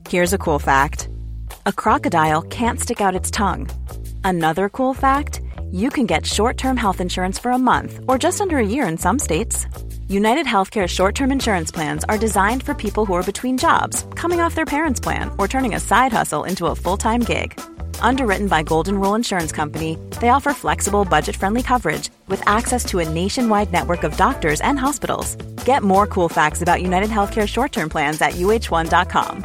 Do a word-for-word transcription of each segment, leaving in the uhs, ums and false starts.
Here's a cool fact. A crocodile can't stick out its tongue. Another cool fact, you can get short-term health insurance for a month or just under a year in some states. United Healthcare short-term insurance plans are designed for people who are between jobs, coming off their parents' plan, or turning a side hustle into a full-time gig. Underwritten by Golden Rule Insurance Company, they offer flexible, budget-friendly coverage with access to a nationwide network of doctors and hospitals. Get more cool facts about United Healthcare short-term plans at U H one dot com.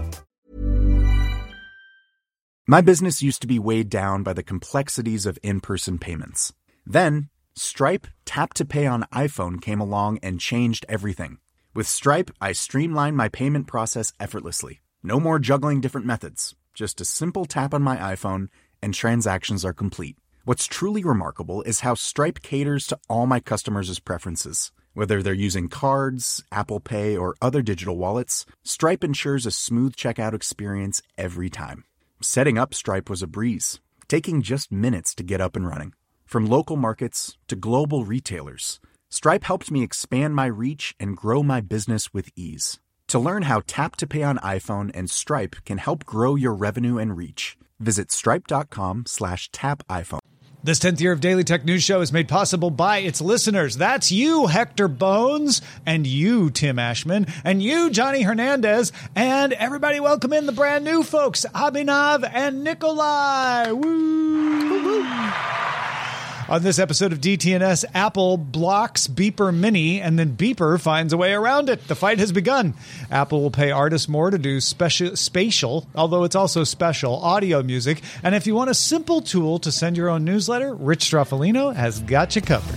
My business used to be weighed down by the complexities of in-person payments. Then, Stripe Tap to Pay on iPhone came along and changed everything. With Stripe, I streamlined my payment process effortlessly. No more juggling different methods. Just a simple tap on my iPhone and transactions are complete. What's truly remarkable is how Stripe caters to all my customers' preferences. Whether they're using cards, Apple Pay, or other digital wallets, Stripe ensures a smooth checkout experience every time. Setting up Stripe was a breeze, taking just minutes to get up and running. From local markets to global retailers, Stripe helped me expand my reach and grow my business with ease. To learn how Tap to Pay on iPhone and Stripe can help grow your revenue and reach, visit stripe.com slash tap iPhone. This tenth year of Daily Tech News Show is made possible by its listeners. That's you, Hector Bones, and you, Tim Ashman, and you, Johnny Hernandez, and everybody welcome in the brand new folks, Abhinav and Nikolai. Woo! Woo-hoo. On this episode of D T N S, Apple blocks Beeper Mini, and then Beeper finds a way around it. The fight has begun. Apple will pay artists more to do special, spatial, although it's also special, audio music. And if you want a simple tool to send your own newsletter, Rich Stroffolino has got you covered.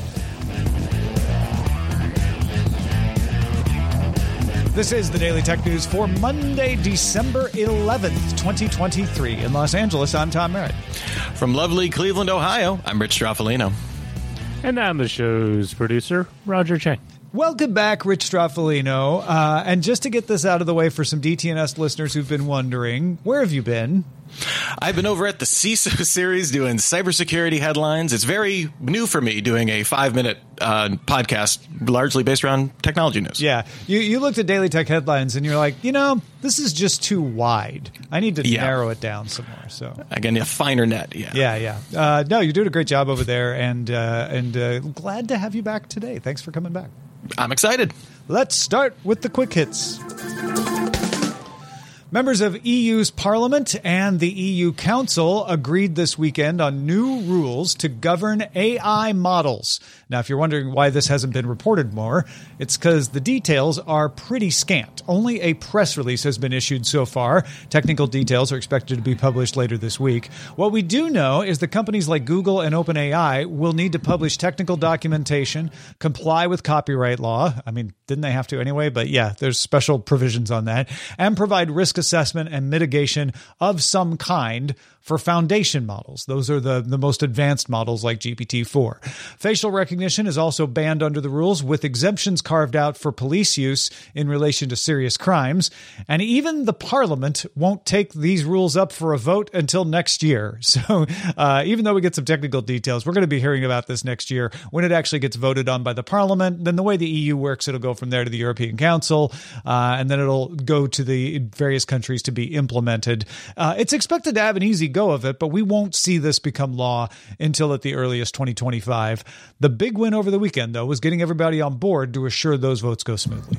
This is the Daily Tech News for Monday, December eleventh, twenty twenty-three. In Los Angeles, I'm Tom Merritt. From lovely Cleveland, Ohio, I'm Rich Stroffolino. And I'm the show's producer, Roger Chang. Welcome back, Rich Stroffolino. Uh, and just to get this out of the way for some D T N S listeners who've been wondering, where have you been? I've been over at the C I S O series doing cybersecurity headlines. It's very new for me doing a five-minute uh, podcast largely based around technology news. Yeah. You, you looked at Daily Tech headlines and you're like, you know, this is just too wide. I need to yeah. narrow it down some more. So Again, a finer net. Yeah, yeah. yeah. Uh, no, you're doing a great job over there, and, uh, and uh, glad to have you back today. Thanks for coming back. I'm excited. Let's start with the quick hits. Members of E U's Parliament and the E U Council agreed this weekend on new rules to govern A I models. Now, if you're wondering why this hasn't been reported more, it's because the details are pretty scant. Only a press release has been issued so far. Technical details are expected to be published later this week. What we do know is that companies like Google and OpenAI will need to publish technical documentation, comply with copyright law. I mean, didn't they have to anyway? But yeah, there's special provisions on that, and provide risk assessment and mitigation of some kind for foundation models. Those are the, the most advanced models like G P T four. Facial recognition is also banned under the rules, with exemptions carved out for police use in relation to serious crimes. And even the Parliament won't take these rules up for a vote until next year. So uh, even though we get some technical details, we're going to be hearing about this next year when it actually gets voted on by the Parliament. Then the way the E U works, it'll go from there to the European Council, uh, and then it'll go to the various countries to be implemented. Uh, it's expected to have an easy go of it, but we won't see this become law until at the earliest twenty twenty-five. The big win over the weekend, though, was getting everybody on board to assure those votes go smoothly.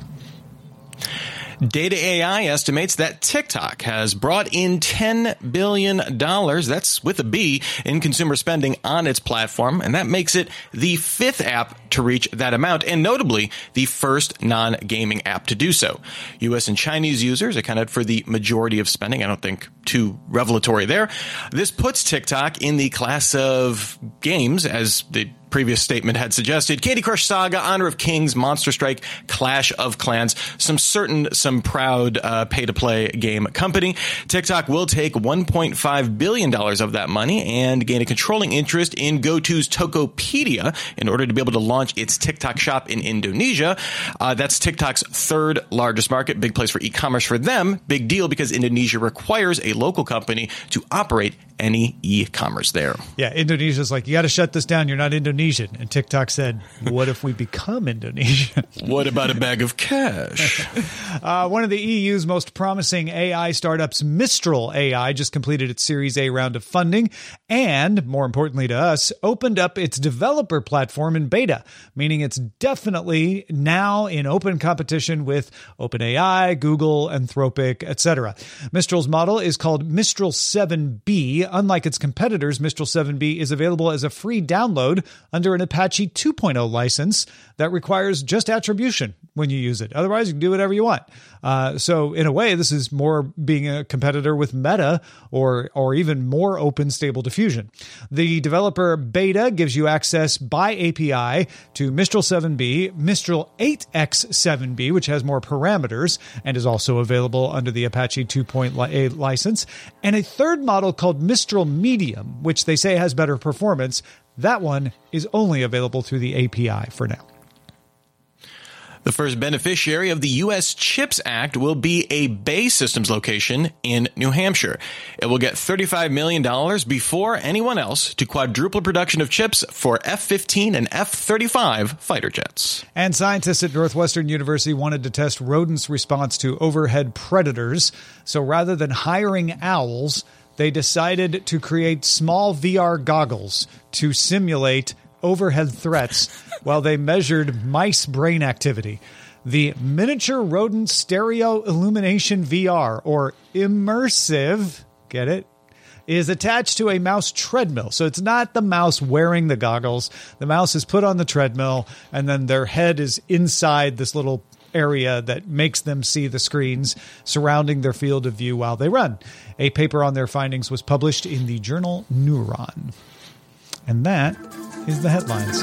Data A I estimates that TikTok has brought in ten billion dollars, that's with a B, in consumer spending on its platform, and that makes it the fifth app to reach that amount, and notably, the first non-gaming app to do so. U S and Chinese users accounted for the majority of spending. I don't think too revelatory there. This puts TikTok in the class of games, as the previous statement had suggested: Candy Crush Saga, Honor of Kings, Monster Strike, Clash of Clans, some certain, some proud uh, pay-to-play game company. TikTok will take one point five billion dollars of that money and gain a controlling interest in GoTo's Tokopedia in order to be able to launch its TikTok shop in Indonesia. Uh, that's TikTok's third largest market. Big place for e-commerce for them. Big deal because Indonesia requires a local company to operate any e-commerce there. Yeah, Indonesia's like, you got to shut this down. You're not Indonesian. And TikTok said, what if we become Indonesian? What about a bag of cash? uh, one of the E U's most promising A I startups, Mistral A I, just completed its Series A round of funding and, more importantly to us, opened up its developer platform in beta, meaning it's definitely now in open competition with OpenAI, Google, Anthropic, et cetera. Mistral's model is called Mistral seven B. Unlike its competitors, Mistral seven B is available as a free download under an Apache two point oh license that requires just attribution when you use it. Otherwise, you can do whatever you want. Uh, so in a way, this is more being a competitor with Meta or or even more open Stable Diffusion. The developer beta gives you access by A P I to Mistral seven B, Mistral eight X seven B, which has more parameters and is also available under the Apache two point oh license, and a third model called Mistral Medium, which they say has better performance. That one is only available through the A P I for now. The first beneficiary of the U S CHIPS Act will be a Bay Systems location in New Hampshire. It will get thirty-five million dollars before anyone else to quadruple production of chips for F fifteen and F thirty-five fighter jets. And scientists at Northwestern University wanted to test rodents' response to overhead predators. So rather than hiring owls, they decided to create small V R goggles to simulate overhead threats while they measured mice brain activity. The Miniature Rodent Stereo Illumination V R, or immersive, get it, is attached to a mouse treadmill. So it's not the mouse wearing the goggles. The mouse is put on the treadmill, and then their head is inside this little area that makes them see the screens surrounding their field of view while they run. A paper on their findings was published in the journal Neuron. And that is the headlines.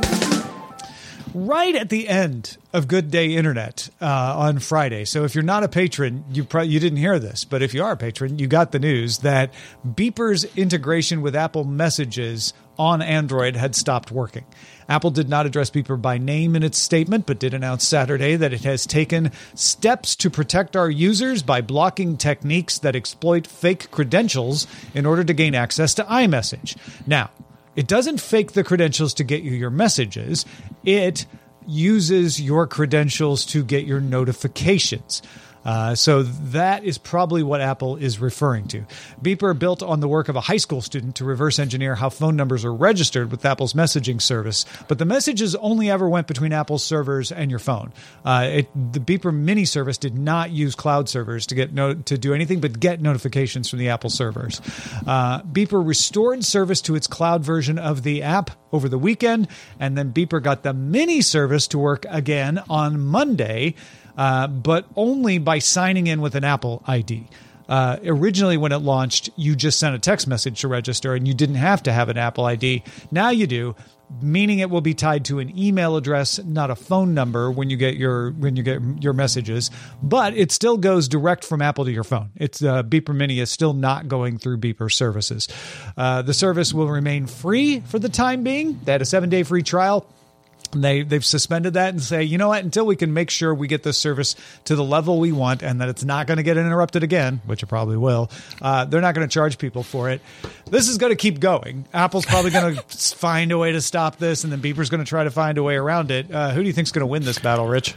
Right at the end of Good Day Internet uh, on Friday. So if you're not a patron, you probably you didn't hear this, but if you are a patron, you got the news that Beeper's integration with Apple Messages on Android had stopped working. Apple did not address Beeper by name in its statement, but did announce Saturday that it has taken steps to protect our users by blocking techniques that exploit fake credentials in order to gain access to iMessage. Now, it doesn't fake the credentials to get you your messages. It uses your credentials to get your notifications. Uh, so that is probably what Apple is referring to. Beeper built on the work of a high school student to reverse engineer how phone numbers are registered with Apple's messaging service. But the messages only ever went between Apple's servers and your phone. Uh, it, the Beeper Mini service did not use cloud servers to get no, to do anything but get notifications from the Apple servers. Uh, Beeper restored service to its cloud version of the app over the weekend, and then Beeper got the Mini service to work again on Monday. Uh, but only by signing in with an Apple I D. Uh, originally, when it launched, you just sent a text message to register and you didn't have to have an Apple I D. Now you do, meaning it will be tied to an email address, not a phone number when you get your when you get your messages. But it still goes direct from Apple to your phone. It's uh, Beeper Mini is still not going through Beeper services. Uh, the service will remain free for the time being. They had a seven-day free trial. They, they've suspended that and say, you know what, until we can make sure we get this service to the level we want and that it's not going to get interrupted again, which it probably will, uh, they're not going to charge people for it. This is going to keep going. Apple's probably going to find a way to stop this, and then Beeper's going to try to find a way around it. Uh, who do you think is going to win this battle, Rich?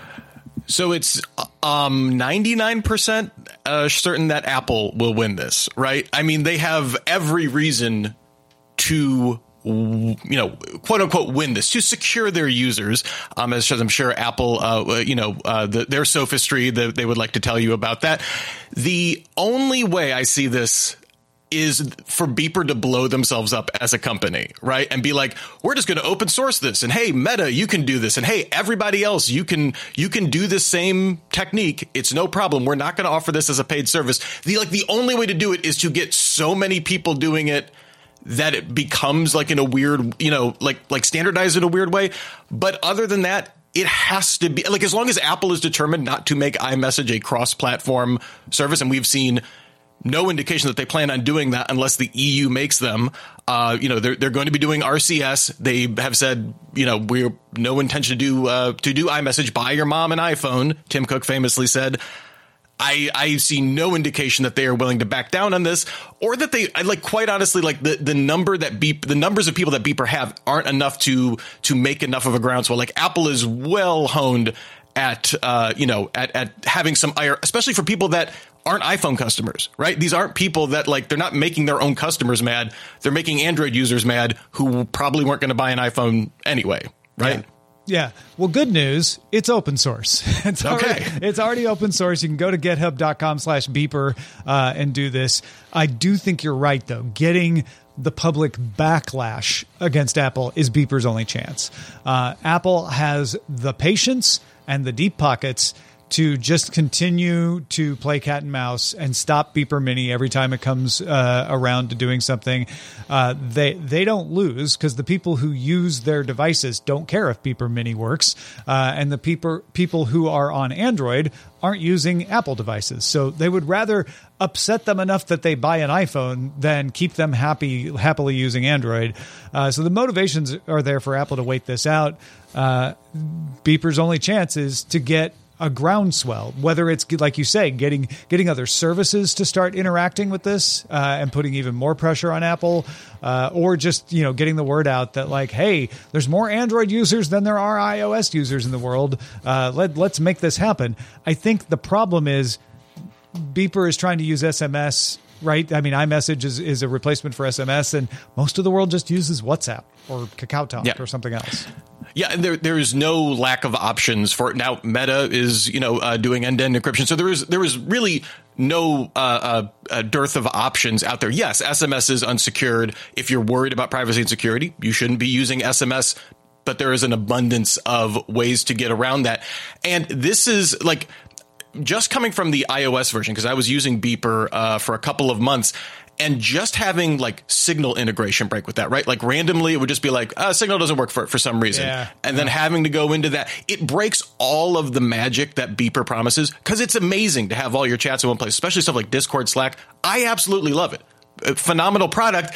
So it's um, ninety-nine percent uh, certain that Apple will win this, right? I mean, they have every reason to, you know, quote unquote, win this, to secure their users. Um, as I'm sure Apple, uh, you know, uh, the, their sophistry, the, they would like to tell you about that. The only way I see this is for Beeper to blow themselves up as a company, right? And be like, we're just going to open source this. And hey, Meta, you can do this. And hey, everybody else, you can, you can do the same technique. It's no problem. We're not going to offer this as a paid service. The, like, the only way to do it is to get so many people doing it that it becomes like in a weird, you know, like, like standardized in a weird way. But other than that, it has to be like, as long as Apple is determined not to make iMessage a cross-platform service, and we've seen no indication that they plan on doing that unless the E U makes them. Uh, you know, they're they're going to be doing R C S. They have said, you know, we're no intention to do uh, to do iMessage. Buy your mom an iPhone, Tim Cook famously said. I, I see no indication that they are willing to back down on this, or that they, I like, quite honestly, like the, the number that Beep, the numbers of people that Beeper have aren't enough to, to make enough of a groundswell. Like Apple is well honed at, uh, you know, at, at having some ire, especially for people that aren't iPhone customers, right? These aren't people that, like, they're not making their own customers mad. They're making Android users mad who probably weren't going to buy an iPhone anyway, right? Yeah. Yeah. Well, good news. It's open source. It's already, okay. It's already open source. You can go to github.com slash beeper uh, and do this. I do think you're right, though. Getting the public backlash against Apple is Beeper's only chance. Uh, Apple has the patience and the deep pockets to just continue to play cat and mouse and stop Beeper Mini every time it comes uh, around to doing something. Uh, they they don't lose because the people who use their devices don't care if Beeper Mini works, uh, and the people people who are on Android aren't using Apple devices. So they would rather upset them enough that they buy an iPhone than keep them happy happily using Android. Uh, so the motivations are there for Apple to wait this out. Uh, Beeper's only chance is to get a groundswell, whether it's, like you say, getting getting other services to start interacting with this uh, and putting even more pressure on Apple, uh, or just, you know, getting the word out that, like, hey, there's more Android users than there are iOS users in the world. Uh, let, let's make this happen. I think the problem is Beeper is trying to use S M S, right? I mean, iMessage is, is a replacement for S M S, and most of the world just uses WhatsApp or KakaoTalk yeah. or something else. Yeah, and there there is no lack of options for it. Now Meta is, you know, uh, doing end-to-end encryption, so there is there is really no uh, uh, uh, dearth of options out there. Yes, S M S is unsecured. If you're worried about privacy and security, you shouldn't be using S M S. But there is an abundance of ways to get around that, and this is like just coming from the iOS version, because I was using Beeper uh, for a couple of months. And just having like Signal integration break with that, right? Like randomly, it would just be like, uh, Signal doesn't work for for some reason. Yeah. And then having to go into that, it breaks all of the magic that Beeper promises, because it's amazing to have all your chats in one place, especially stuff like Discord, Slack. I absolutely love it. A phenomenal product,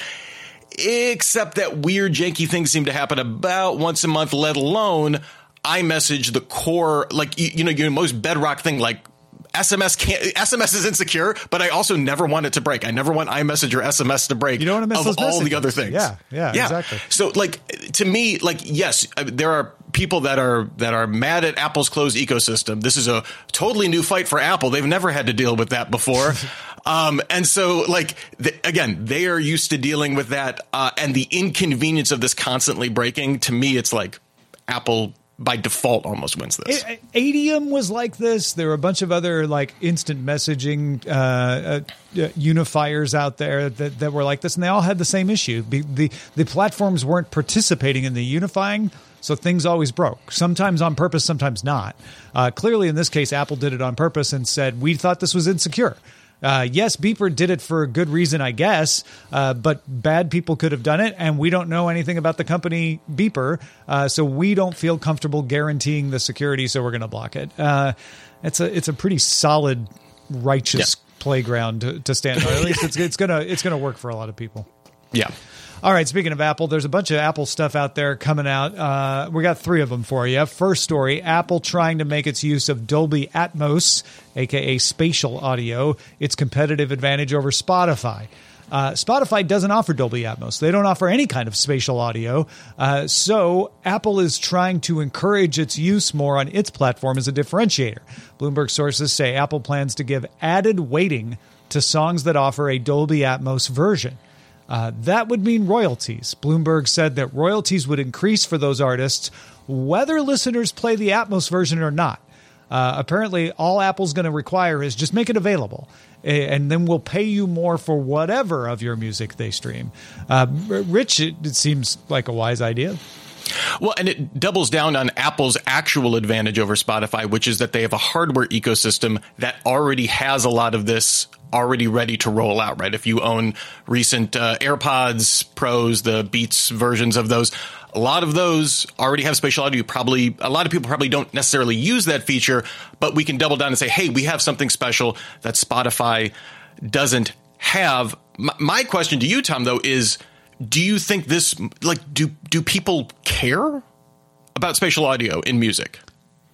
except that weird, janky things seem to happen about once a month, let alone iMessage, the core, like, you, you know, your most bedrock thing, like, S M S can't. S M S is insecure, but I also never want it to break. I never want iMessage or S M S to break. You don't want to miss of those all messages. the other things. Yeah, yeah, yeah, exactly. So, like, to me, like, yes, there are people that are that are mad at Apple's closed ecosystem. This is a totally new fight for Apple. They've never had to deal with that before. Um, and so, like, the, again, they are used to dealing with that, uh, and the inconvenience of this constantly breaking. To me, it's like Apple by default almost wins this. Adium was like this. There were a bunch of other like instant messaging uh, uh, unifiers out there that, that were like this, and they all had the same issue. The, the the platforms weren't participating in the unifying, so things always broke. Sometimes on purpose, sometimes not. Uh, clearly, in this case, Apple did it on purpose and said, we thought this was insecure. Uh, yes, Beeper did it for a good reason, I guess, uh, but bad people could have done it, and we don't know anything about the company Beeper, uh, so we don't feel comfortable guaranteeing the security, so we're going to block it. Uh, it's a it's a pretty solid, righteous yeah. playground to, to stand on. At least it's it's gonna it's gonna work for a lot of people. Yeah. All right, speaking of Apple, there's a bunch of Apple stuff out there coming out. Uh, we got three of them for you. First story, Apple trying to make its use of Dolby Atmos, a k a spatial audio, its competitive advantage over Spotify. Uh, Spotify doesn't offer Dolby Atmos. They don't offer any kind of spatial audio. Uh, so Apple is trying to encourage its use more on its platform as a differentiator. Bloomberg sources say Apple plans to give added weighting to songs that offer a Dolby Atmos version. Uh, that would mean royalties. Bloomberg said that royalties would increase for those artists whether listeners play the Atmos version or not. Uh, apparently, all Apple's going to require is just make it available, and then we'll pay you more for whatever of your music they stream. Uh, Rich, it, it seems like a wise idea. Well, and it doubles down on Apple's actual advantage over Spotify, which is that they have a hardware ecosystem that already has a lot of this already ready to roll out, right? If you own recent uh, AirPods Pros, the Beats versions of those, a lot of those already have spatial audio. Probably a lot of people probably don't necessarily use that feature, but we can double down and say, hey, we have something special that Spotify doesn't have. My, my question to you, Tom, though, is, do you think this, like, do do people care about spatial audio in music?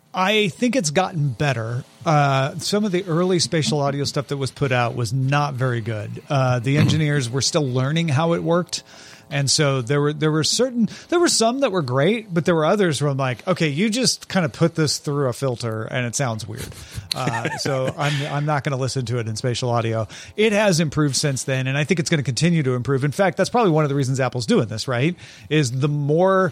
I think it's gotten better. Uh, some of the early spatial audio stuff that was put out was not very good. Uh, the engineers were still learning how it worked. And so there were there were certain there were some that were great, but there were others where I'm like, okay, you just kind of put this through a filter and it sounds weird. Uh, so I'm I'm not going to listen to it in spatial audio. It has improved since then, and I think it's going to continue to improve. In fact, that's probably one of the reasons Apple's doing this, right? Is the more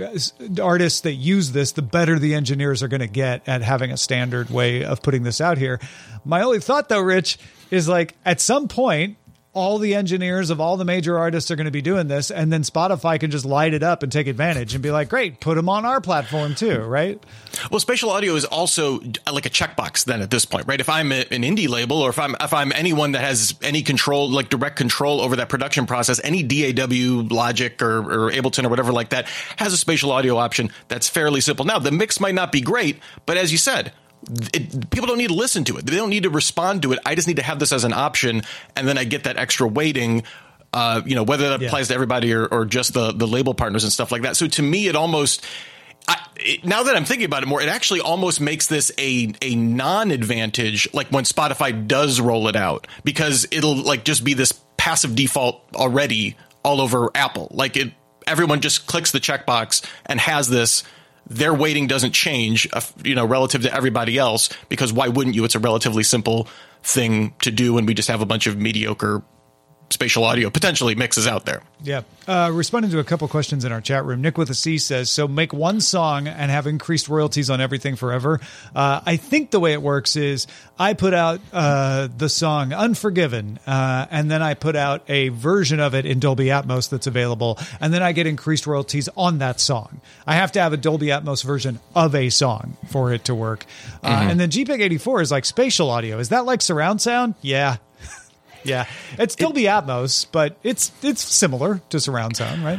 artists that use this, the better the engineers are going to get at having a standard way of putting this out here. My only thought, though, Rich, is like at some point, all the engineers of all the major artists are going to be doing this, and then Spotify can just light it up and take advantage and be like, great, put them on our platform too, right? Well, spatial audio is also like a checkbox then at this point, right? If I'm an indie label, or if I'm if I'm anyone that has any control, like direct control over that production process, any D A W, Logic, or, or Ableton or whatever like that has a spatial audio option that's fairly simple. Now, the mix might not be great, but as you said, It, people don't need to listen to it. They don't need to respond to it. I just need to have this as an option, and then I get that extra weighting, uh, you know, whether that yeah. applies to everybody or, or just the, the label partners and stuff like that. So to me, it almost I, it, now that I'm thinking about it more, it actually almost makes this a a non-advantage, like when Spotify does roll it out, because it'll like just be this passive default already all over Apple. Like it, everyone just clicks the checkbox and has this. Their weighting doesn't change, uh, you know, relative to everybody else, because why wouldn't you? It's a relatively simple thing to do, and we just have a bunch of mediocre spatial audio potentially mixes out there. Yeah. Uh, responding to a couple questions in our chat room, Nick with a C says, so make one song and have increased royalties on everything forever. Uh, I think the way it works is I put out uh, the song Unforgiven, uh, and then I put out a version of it in Dolby Atmos that's available, and then I get increased royalties on that song. I have to have a Dolby Atmos version of a song for it to work. Uh, mm-hmm. And then G P E G eighty-four is like spatial audio. Is that like surround sound? Yeah. Yeah, it's Dolby it, Atmos, but it's it's similar to surround sound, right?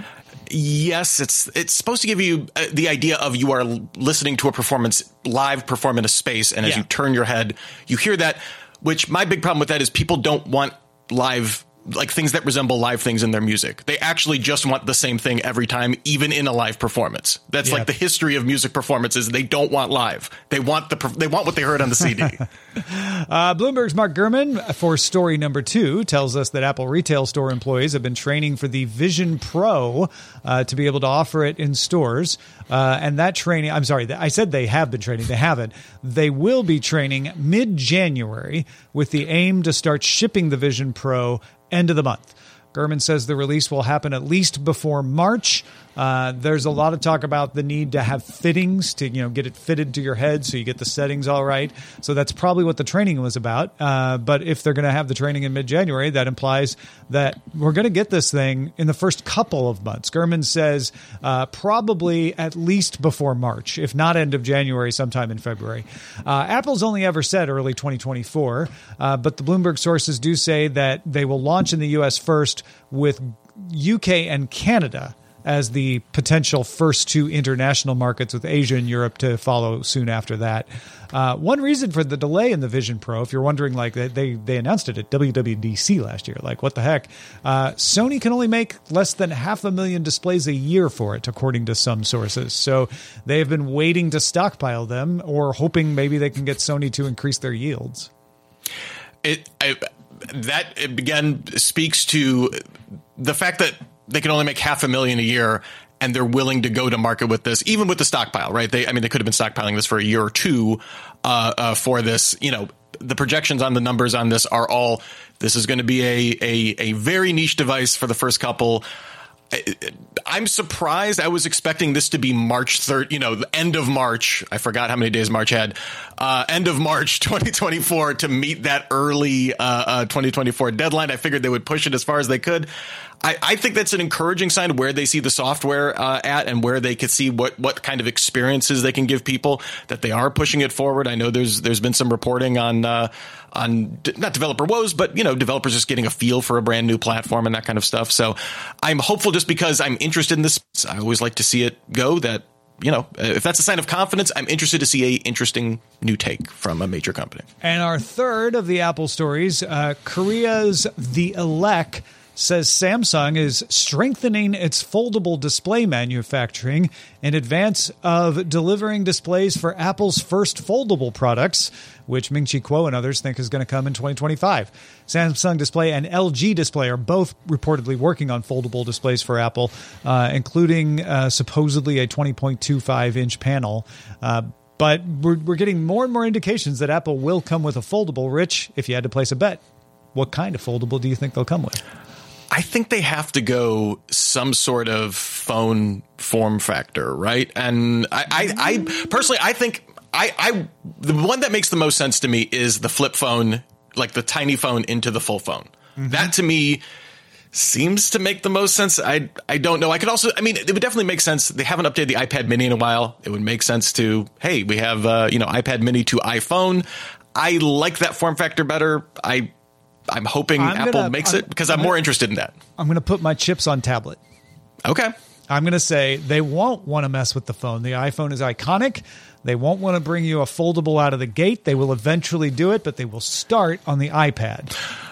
Yes, it's it's supposed to give you uh, the idea of you are listening to a performance, live perform in a space, and as yeah. you turn your head, you hear that, which my big problem with that is people don't want live, like things that resemble live things in their music. They actually just want the same thing every time, even in a live performance. That's yeah. like the history of music performances. They don't want live. They want the they want what they heard on the C D. uh, Bloomberg's Mark Gurman for story number two tells us that Apple retail store employees have been training for the Vision Pro uh, to be able to offer it in stores. Uh, and that training, I'm sorry, I said they have been training. They haven't. They will be training mid-January with the aim to start shipping the Vision Pro end of the month. Gurman says the release will happen at least before March. Uh, there's a lot of talk about the need to have fittings to, you know, get it fitted to your head so you get the settings all right. So that's probably what the training was about. Uh, but if they're going to have the training in mid-January, that implies that we're going to get this thing in the first couple of months. Gurman says uh, probably at least before March, if not end of January, sometime in February. Uh, Apple's only ever said early twenty twenty-four, uh, but the Bloomberg sources do say that they will launch in the U S first, with U K and Canada as the potential first two international markets, with Asia and Europe to follow soon after that. Uh, one reason for the delay in the Vision Pro, if you're wondering, like they they announced it at W W D C last year, like what the heck? Uh, Sony can only make less than half a million displays a year for it, according to some sources. So they have been waiting to stockpile them, or hoping maybe they can get Sony to increase their yields. It I, that again speaks to the fact that they can only make half a million a year, and they're willing to go to market with this, even with the stockpile, right? They, I mean, they could have been stockpiling this for a year or two uh, uh, for this. You know, the projections on the numbers on this are all, this is going to be a, a, a very niche device for the first couple. I'm surprised. I was expecting this to be March third, you know, the end of March. I forgot how many days March had. Uh, end of March twenty twenty-four to meet that early uh, uh, twenty twenty-four deadline. I figured they would push it as far as they could. I, I think that's an encouraging sign where they see the software uh, at, and where they could see what, what kind of experiences they can give people, that they are pushing it forward. I know there's there's been some reporting on uh, on not developer woes, but, you know, developers just getting a feel for a brand new platform and that kind of stuff. So I'm hopeful, just because I'm interested in this. I always like to see it go, that, you know, if that's a sign of confidence, I'm interested to see a interesting new take from a major company. And our third of the Apple stories, uh, Korea's The Elec says Samsung is strengthening its foldable display manufacturing in advance of delivering displays for Apple's first foldable products, which Ming-Chi Kuo and others think is going to come in twenty twenty-five. Samsung Display and L G Display are both reportedly working on foldable displays for Apple, uh, including uh, supposedly a twenty point two five inch panel. Uh, but we're, we're getting more and more indications that Apple will come with a foldable. Rich, if you had to place a bet, what kind of foldable do you think they'll come with? I think they have to go some sort of phone form factor, right? And I, I, I personally, I think I, I, the one that makes the most sense to me is the flip phone, like the tiny phone into the full phone. Mm-hmm. That to me seems to make the most sense. I, I don't know. I could also, I mean, it would definitely make sense. They haven't updated the iPad mini in a while. It would make sense to, hey, we have, uh, you know, iPad mini to iPhone. I like that form factor better. I, I'm hoping I'm Apple gonna, makes I'm, it because I'm, I'm more gonna, interested in that. I'm going to put my chips on tablet. Okay. I'm going to say they won't want to mess with the phone. The iPhone is iconic. They won't want to bring you a foldable out of the gate. They will eventually do it, but they will start on the iPad.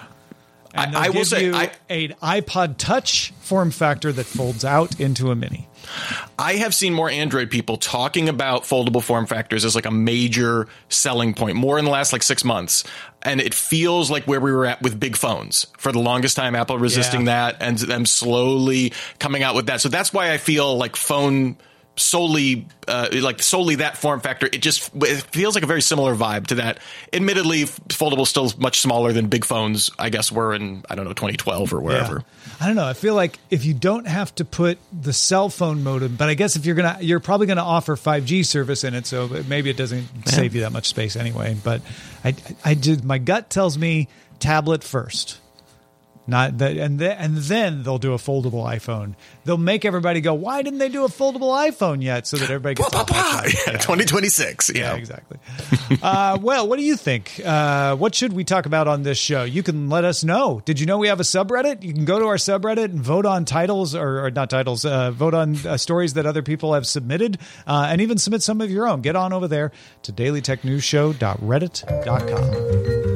And I, I will give say you I, an iPod Touch form factor that folds out into a mini. I have seen more Android people talking about foldable form factors as like a major selling point, more in the last like six months. And it feels like where we were at with big phones for the longest time, Apple resisting yeah. that and them slowly coming out with that. So that's why I feel like phone solely uh, like solely that form factor. It just it feels like a very similar vibe to that. Admittedly, foldable still much smaller than big phones, I guess, were in, I don't know, twenty twelve or wherever. Yeah. I don't know. I feel like if you don't have to put the cell phone modem, but I guess if you're going to, you're probably going to offer five G service in it. So maybe it doesn't yeah. save you that much space anyway. But I, I did, my gut tells me tablet first. Not that, and then and then they'll do a foldable iPhone. They'll make everybody go, "Why didn't they do a foldable iPhone yet?" So that everybody gets blah, blah, blah. Yeah, twenty twenty-six. Yeah, yeah exactly. uh, well, what do you think? Uh, what should we talk about on this show? You can let us know. Did you know we have a subreddit? You can go to our subreddit and vote on titles or, or not titles. Uh, vote on uh, stories that other people have submitted, uh, and even submit some of your own. Get on over there to daily tech news show dot reddit dot com.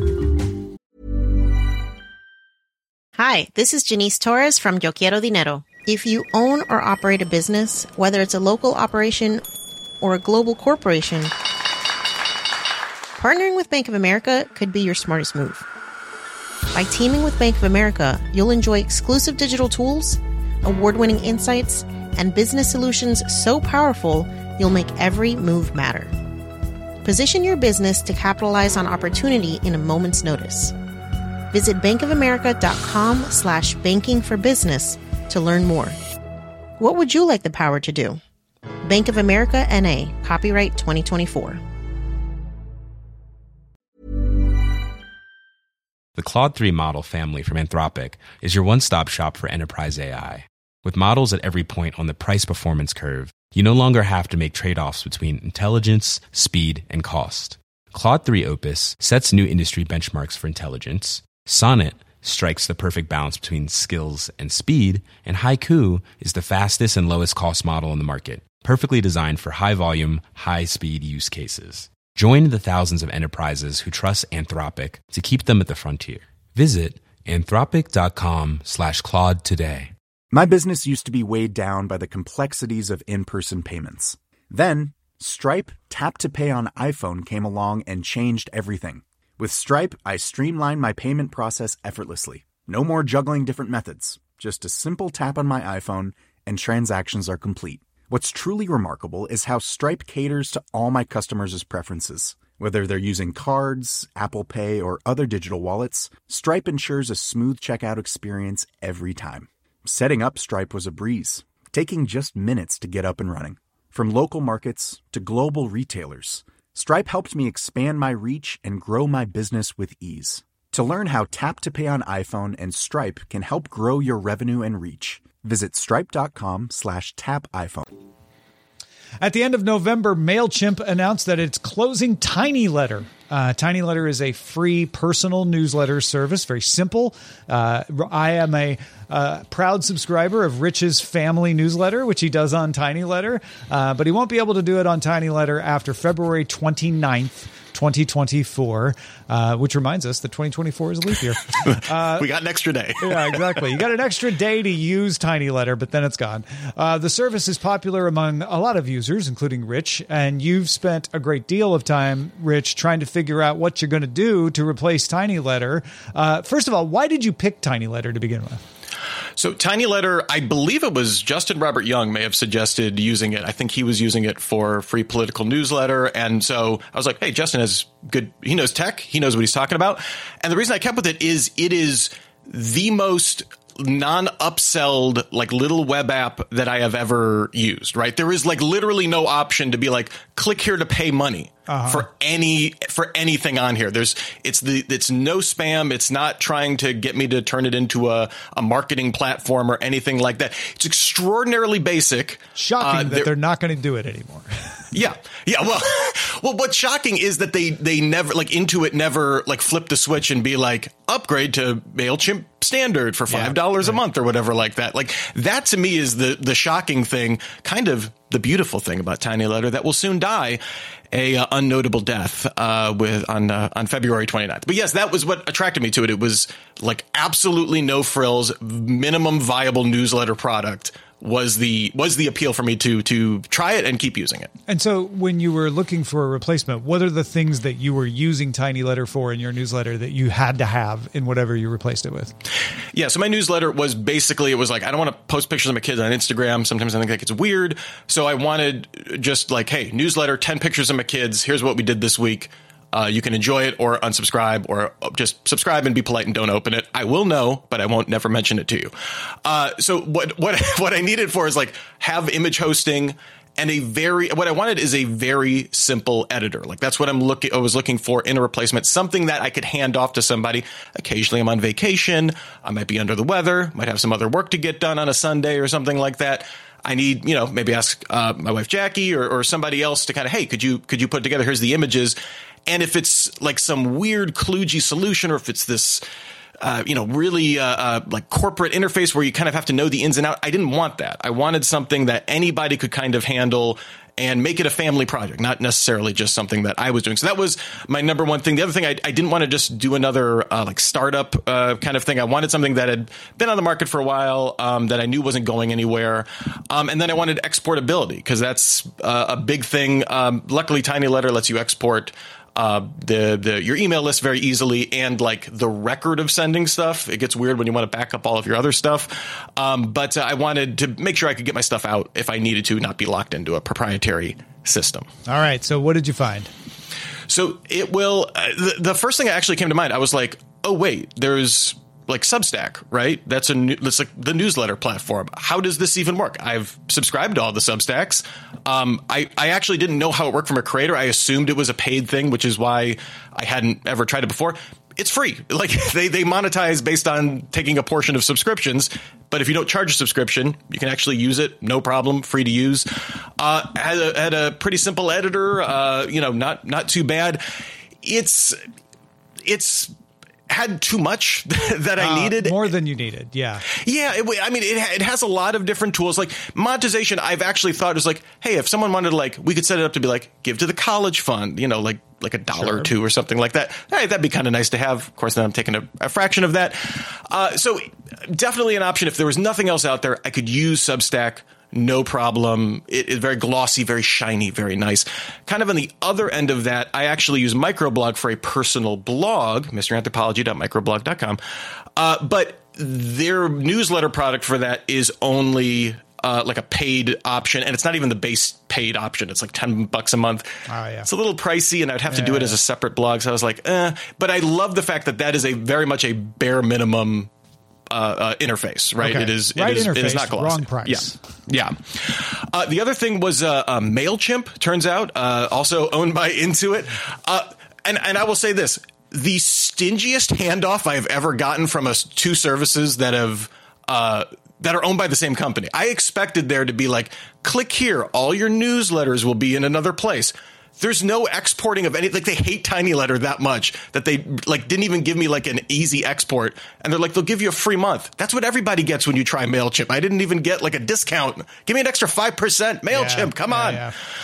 Hi, this is Janice Torres from Yo Quiero Dinero. If you own or operate a business, whether it's a local operation or a global corporation, partnering with Bank of America could be your smartest move. By teaming with Bank of America, you'll enjoy exclusive digital tools, award-winning insights, and business solutions so powerful, you'll make every move matter. Position your business to capitalize on opportunity in a moment's notice. Visit bankofamerica.com slash banking for business to learn more. What would you like the power to do? Bank of America N A, copyright twenty twenty-four. The Claude three model family from Anthropic is your one-stop shop for enterprise A I. With models at every point on the price-performance curve, you no longer have to make trade-offs between intelligence, speed, and cost. Claude three Opus sets new industry benchmarks for intelligence. Sonnet strikes the perfect balance between skills and speed, and Haiku is the fastest and lowest cost model in the market, perfectly designed for high-volume, high-speed use cases. Join the thousands of enterprises who trust Anthropic to keep them at the frontier. Visit anthropic.com slash Claude today. My business used to be weighed down by the complexities of in-person payments. Then, Stripe Tap to Pay on iPhone came along and changed everything. With Stripe, I streamlined my payment process effortlessly. No more juggling different methods. Just a simple tap on my iPhone and transactions are complete. What's truly remarkable is how Stripe caters to all my customers' preferences. Whether they're using cards, Apple Pay, or other digital wallets, Stripe ensures a smooth checkout experience every time. Setting up Stripe was a breeze, taking just minutes to get up and running. From local markets to global retailers, Stripe helped me expand my reach and grow my business with ease. To learn how Tap to Pay on iPhone and Stripe can help grow your revenue and reach, visit stripe.com slash tap iPhone. At the end of November, MailChimp announced that it's closing TinyLetter. Uh, TinyLetter is a free personal newsletter service, very simple. Uh, I am a uh, proud subscriber of Rich's family newsletter, which he does on TinyLetter, uh, but he won't be able to do it on TinyLetter after February twenty-ninth, twenty twenty-four, uh, which reminds us that twenty twenty-four is a leap year. Uh, we got an extra day. Yeah, exactly. You got an extra day to use TinyLetter, but then it's gone. Uh, the service is popular among a lot of users, including Rich, and you've spent a great deal of time, Rich, trying to figure out what you're going to do to replace TinyLetter. Uh, first of all, why did you pick TinyLetter to begin with? So TinyLetter, I believe it was Justin Robert Young may have suggested using it. I think he was using it for free political newsletter. And so I was like, hey, Justin has good, he knows tech. He knows what he's talking about. And the reason I kept with it is it is the most non-upselled like little web app that I have ever used, right? There is like literally no option to be like, click here to pay money. Uh-huh. For any for anything on here. There's it's the it's no spam. It's not trying to get me to turn it into a, a marketing platform or anything like that. It's extraordinarily basic. Shocking uh, that they're, they're not going to do it anymore. Yeah. Yeah. Well, well, what's shocking is that they they never like Intuit never like flip the switch and be like upgrade to MailChimp standard for five dollars yeah, right. a month or whatever like that. Like that to me is the the shocking thing, kind of the beautiful thing about TinyLetter that will soon die a uh, unnotable death uh, with on uh, on February twenty-ninth. But yes, that was what attracted me to it. It was like absolutely no frills, minimum viable newsletter product was the was the appeal for me to to try it and keep using it. And so when you were looking for a replacement, what are the things that you were using TinyLetter for in your newsletter that you had to have in whatever you replaced it with? Yeah, so my newsletter was basically, it was like, I don't want to post pictures of my kids on Instagram. Sometimes I think like it's weird. So I wanted just like, hey, newsletter, ten pictures of my kids. Here's what we did this week. Uh, you can enjoy it or unsubscribe or just subscribe and be polite and don't open it. I will know, but I won't never mention it to you. Uh, so what what what I needed for is like have image hosting and a very what I wanted is a very simple editor. Like that's what I'm looking I was looking for in a replacement, something that I could hand off to somebody. Occasionally I'm on vacation. I might be under the weather, might have some other work to get done on a Sunday or something like that. I need, you know, maybe ask uh, my wife Jackie or, or somebody else to kind of, hey, could you could you put together, here's the images. And if it's like some weird kludgy solution, or if it's this, uh, you know, really uh, uh, like corporate interface where you kind of have to know the ins and outs, I didn't want that. I wanted something that anybody could kind of handle and make it a family project, not necessarily just something that I was doing. So that was my number one thing. The other thing, I, I didn't want to just do another uh, like startup uh, kind of thing. I wanted something that had been on the market for a while, um, that I knew wasn't going anywhere. Um, and then I wanted exportability because that's uh, a big thing. Um, luckily, TinyLetter lets you export Uh, the the your email list very easily, and like the record of sending stuff. It gets weird when you want to back up all of your other stuff. Um, but uh, I wanted to make sure I could get my stuff out if I needed to, not be locked into a proprietary system. All right. So what did you find? So it will. Uh, the, the first thing that actually came to mind, I was like, oh wait, there's like Substack, right? That's a new, that's like the newsletter platform. How does this even work? I've subscribed to all the Substacks. Um, I, I actually didn't know how it worked from a creator. I assumed it was a paid thing, which is why I hadn't ever tried it before. It's free. Like they, they monetize based on taking a portion of subscriptions. But if you don't charge a subscription, you can actually use it. No problem. Free to use. Uh, had a, had a pretty simple editor. Uh, you know, not, not too bad. It's, it's, had too much that I uh, needed. More than you needed. Yeah. Yeah. It, I mean, it, it has a lot of different tools. Like monetization, I've actually thought was like, hey, if someone wanted to like, we could set it up to be like, give to the college fund, you know, like, like a dollar sure. or two or something like that. Hey, that'd be kind of nice to have. Of course, then I'm taking a, a fraction of that. Uh, so definitely an option. If there was nothing else out there, I could use Substack. No problem. It is very glossy, very shiny, very nice. Kind of on the other end of that, I actually use Microblog for a personal blog, Mystery Anthropology dot microblog dot com. Uh, but their newsletter product for that is only uh, like a paid option, and it's not even the base paid option. It's like ten bucks a month. Oh, yeah. It's a little pricey, and I'd have to yeah, do it yeah. as a separate blog. So I was like, eh. But I love the fact that that is a very much a bare minimum Uh, uh, interface, right? Okay. It is. It right is. Interface, it is not glossy. Wrong price. Yeah, yeah. Uh, the other thing was uh, uh, Mailchimp. Turns out, uh, also owned by Intuit. Uh, and and I will say this: the stingiest handoff I have ever gotten from us two services that have uh, that are owned by the same company. I expected there to be like, click here, all your newsletters will be in another place. There's no exporting of any, like they hate TinyLetter that much that they like didn't even give me like an easy export. And they're like, they'll give you a free month. That's what everybody gets when you try MailChimp. I didn't even get like a discount. Give me an extra five percent MailChimp. Yeah, Come yeah, on. Yeah.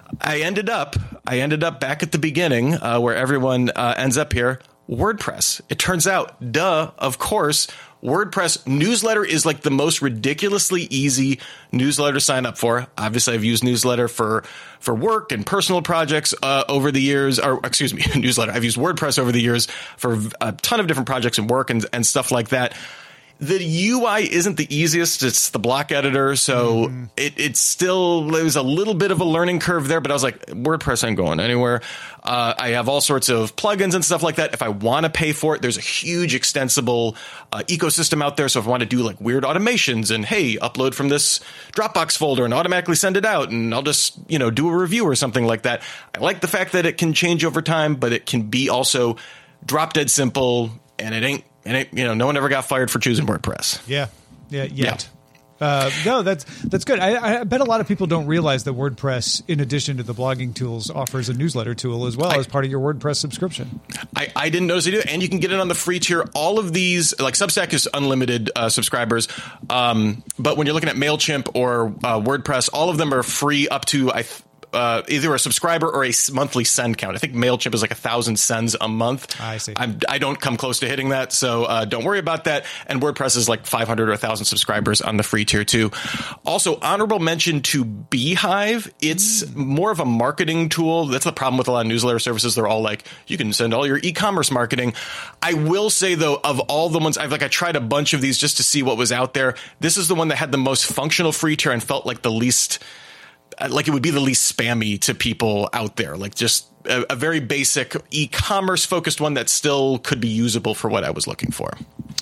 I ended up, I ended up back at the beginning uh, where everyone uh, ends up here. WordPress. It turns out, duh, of course, WordPress newsletter is like the most ridiculously easy newsletter to sign up for. Obviously, I've used newsletter for, for work and personal projects uh, over the years, or excuse me, newsletter. I've used WordPress over the years for a ton of different projects and work and, and stuff like that. The U I isn't the easiest. It's the block editor. So mm. it, it's still, there's a little bit of a learning curve there, but I was like, WordPress ain't going anywhere. Uh, I have all sorts of plugins and stuff like that. If I want to pay for it, there's a huge extensible uh, ecosystem out there. So if I want to do like weird automations and, hey, upload from this Dropbox folder and automatically send it out, and I'll just, you know, do a review or something like that. I like the fact that it can change over time, but it can be also drop dead simple, and it ain't, And it, you know, no one ever got fired for choosing WordPress. Yeah, yeah, yet. Yeah. Uh, no, that's that's good. I, I bet a lot of people don't realize that WordPress, in addition to the blogging tools, offers a newsletter tool as well I, as part of your WordPress subscription. I, I didn't notice they do, and you can get it on the free tier. All of these, like Substack is unlimited uh, subscribers, um, but when you're looking at MailChimp or uh, WordPress, all of them are free up to I. Th- Uh, either a subscriber or a monthly send count. I think MailChimp is like a thousand sends a month. I see. I'm, I don't come close to hitting that, so uh, don't worry about that. And WordPress is like five hundred or one thousand subscribers on the free tier too. Also, honorable mention to Beehive. It's mm. more of a marketing tool. That's the problem with a lot of newsletter services. They're all like, you can send all your e-commerce marketing. I will say though, of all the ones I've like, I tried a bunch of these just to see what was out there. This is the one that had the most functional free tier and felt like the least. Like it would be the least spammy to people out there, like just a, a very basic e-commerce focused one that still could be usable for what I was looking for.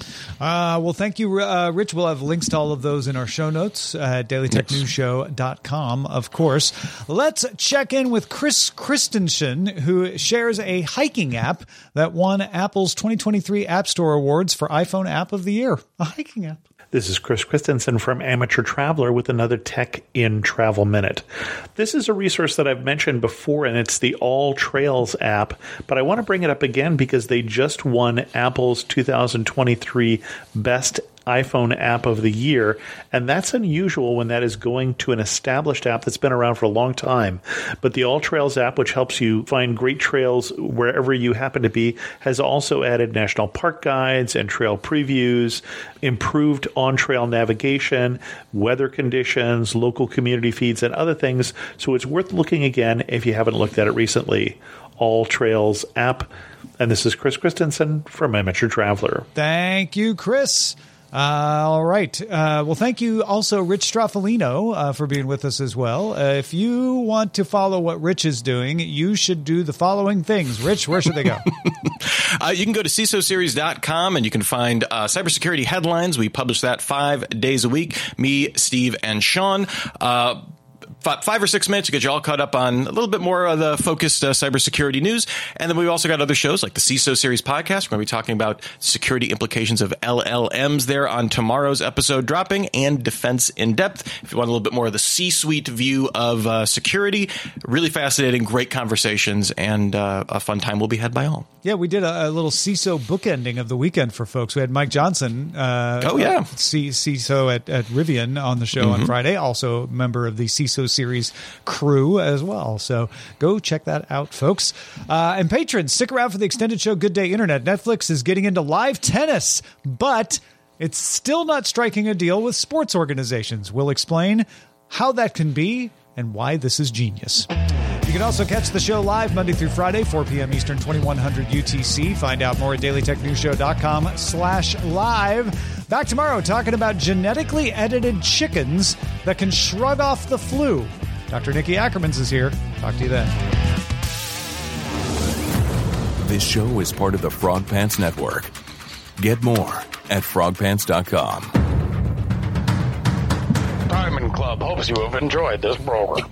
Uh, well, thank you, uh, Rich. We'll have links to all of those in our show notes at daily tech news show dot com, of course. Let's check in with Chris Christensen, who shares a hiking app that won Apple's twenty twenty-three App Store Awards for iPhone App of the Year. A hiking app. This is Chris Christensen from Amateur Traveler with another Tech in Travel Minute. This is a resource that I've mentioned before, and it's the All Trails app, but I want to bring it up again because they just won Apple's two thousand twenty-three Best iPhone App of the Year, and that's unusual when that is going to an established app that's been around for a long time. But the All Trails app, which helps you find great trails wherever you happen to be, has also added national park guides and trail previews, improved on-trail navigation, weather conditions, local community feeds, and other things. So it's worth looking again if you haven't looked at it recently. All Trails app. And this is Chris Christensen from Amateur Traveler. Thank you, Chris. Uh, all right. Uh, well, thank you also, Rich Straffolino, uh, for being with us as well. Uh, if you want to follow what Rich is doing, you should do the following things. Rich, where should they go? uh, you can go to C I S O series dot com and you can find uh, cybersecurity headlines. We publish that five days a week. Me, Steve, and Sean. Uh, Five or six minutes to get you all caught up on a little bit more of the focused uh, cybersecurity news. And then we've also got other shows like the C I S O Series podcast. We're going to be talking about security implications of L L Ms there on tomorrow's episode dropping, and Defense in Depth. If you want a little bit more of the C-suite view of uh, security, really fascinating, great conversations, and uh, a fun time will be had by all. Yeah, we did a, a little C I S O bookending of the weekend for folks. We had Mike Johnson, uh, oh yeah, C- CISO at, at Rivian on the show mm-hmm. on Friday, also a member of the C I S O Series crew as well. So go check that out, folks. Uh, and patrons, stick around for the extended show Good Day Internet. Netflix is getting into live tennis, but it's still not striking a deal with sports organizations. We'll explain how that can be and why this is genius. You can also catch the show live Monday through Friday, four p.m. Eastern, twenty-one hundred U T C. Find out more at daily tech news show dot com slash live. Back tomorrow talking about genetically edited chickens that can shrug off the flu. Doctor Nikki Ackermans is here. Talk to you then. This show is part of the Frog Pants Network. Get more at frog pants dot com. Diamond Club hopes you have enjoyed this program.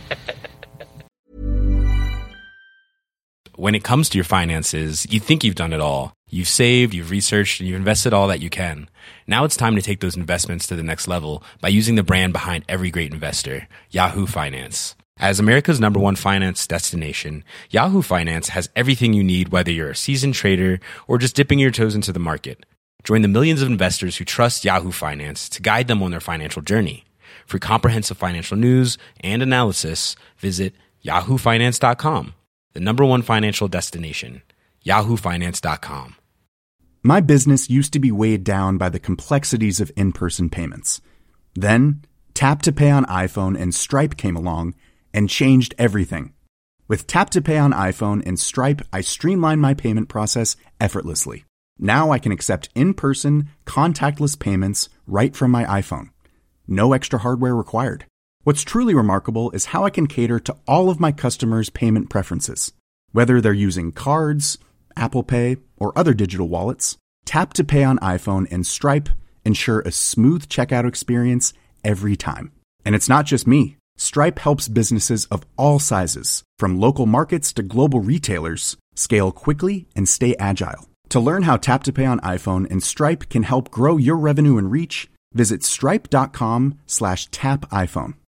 When it comes to your finances, you think you've done it all. You've saved, you've researched, and you've invested all that you can. Now it's time to take those investments to the next level by using the brand behind every great investor, Yahoo Finance. As America's number one finance destination, Yahoo Finance has everything you need, whether you're a seasoned trader or just dipping your toes into the market. Join the millions of investors who trust Yahoo Finance to guide them on their financial journey. For comprehensive financial news and analysis, visit yahoo finance dot com, the number one financial destination, yahoo finance dot com. My business used to be weighed down by the complexities of in-person payments. Then, Tap to Pay on iPhone and Stripe came along and changed everything. With Tap to Pay on iPhone and Stripe, I streamlined my payment process effortlessly. Now I can accept in-person, contactless payments right from my iPhone. No extra hardware required. What's truly remarkable is how I can cater to all of my customers' payment preferences. Whether they're using cards, Apple Pay, or other digital wallets, Tap to Pay on iPhone and Stripe ensure a smooth checkout experience every time. And it's not just me. Stripe helps businesses of all sizes, from local markets to global retailers, scale quickly and stay agile. To learn how Tap to Pay on iPhone and Stripe can help grow your revenue and reach, visit stripe.com slash tap iPhone.